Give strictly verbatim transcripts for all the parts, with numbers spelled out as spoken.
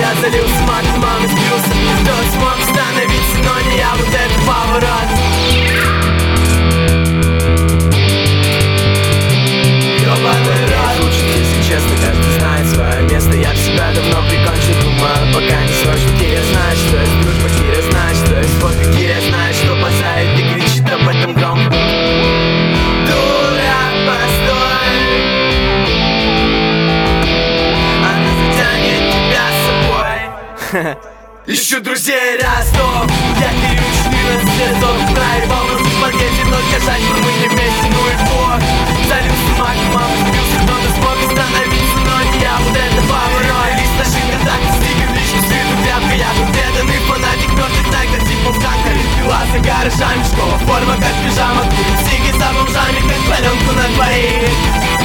я залился максимум и сбился. Кто смог остановиться, но не я, вот это поворот. Ёбаный рот. Звучит, если честно, каждый знает свое место. Я в себя давно прикончил, думаю, пока не срочно. Киря знает, что есть дружба, Киря знает, что есть фотка, Киря знает, что позает и кричит об этом громко. Дурак, постой, она затянет тебя с собой. Ищу друзей Ростов. Я Кирю четырнадцать лет, только проебал нас в пакете. Только жаль, что мы не вместе, ну и бог. Залился максимум, сбился, кто-то смог остановиться, но не я, вот это поворот. Лист наших контактов, стикер в личку, сыну тряпка. Я тут преданный фанатик, мертвый знак, до сих пол сканка. Пила за гаражами, школа, форма как пижама. Сиги за бомжами, как паленку на двоих.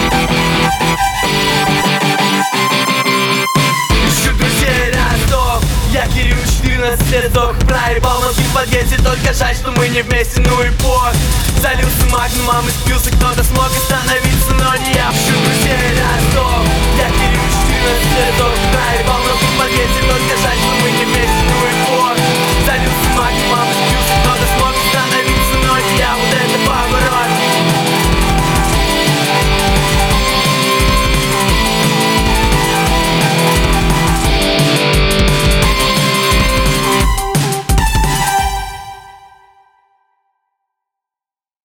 Ищу друзей Ростов. Я Кирю четырнадцать лет, только проебал мозги в подъезде. Только жаль, что мы не вместе, ну и бог. Залился магнумом и спился, кто-то смог остановиться, но не я. Ищу друзей